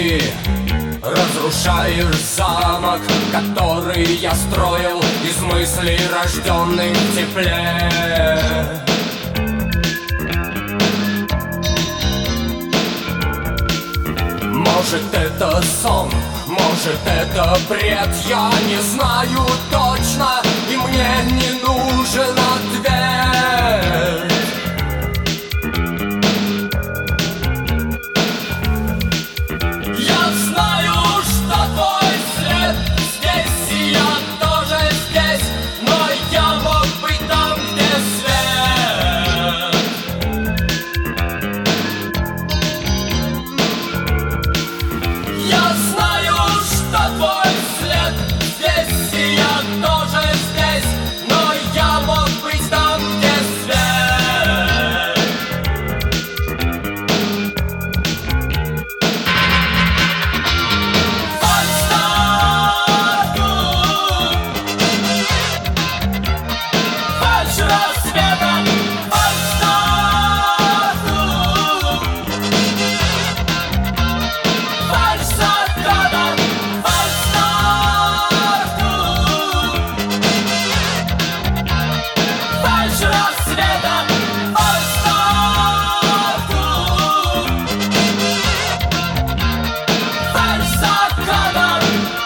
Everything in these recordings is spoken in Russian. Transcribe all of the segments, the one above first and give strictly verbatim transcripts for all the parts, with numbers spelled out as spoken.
Ты разрушаешь замок, который я строил из мыслей, рожденных в тепле. Может, это сон, может, это бред, я не знаю точно, и мне не нужен ответ. Я знаю, что твой след здесь, и я тоже здесь, но я мог быть там, где свет. Я знаю, что твой след здесь, и я тоже здесь, но я мог быть там, где свет. Фальшь рассвета, фальшь заката, фальшь заката, фальшь рассвета, фальшь заката.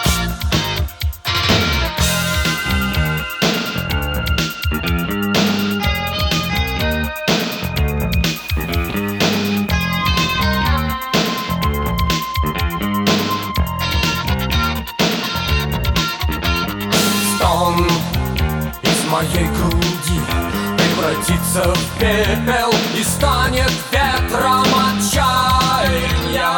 Стон из моей груди превратится в пепел и станет ветром отчаяния.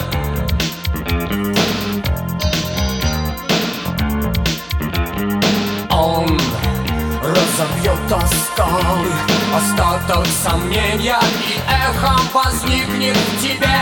Он разобьет о скалы остаток сомнения, и эхом возникнет в тебе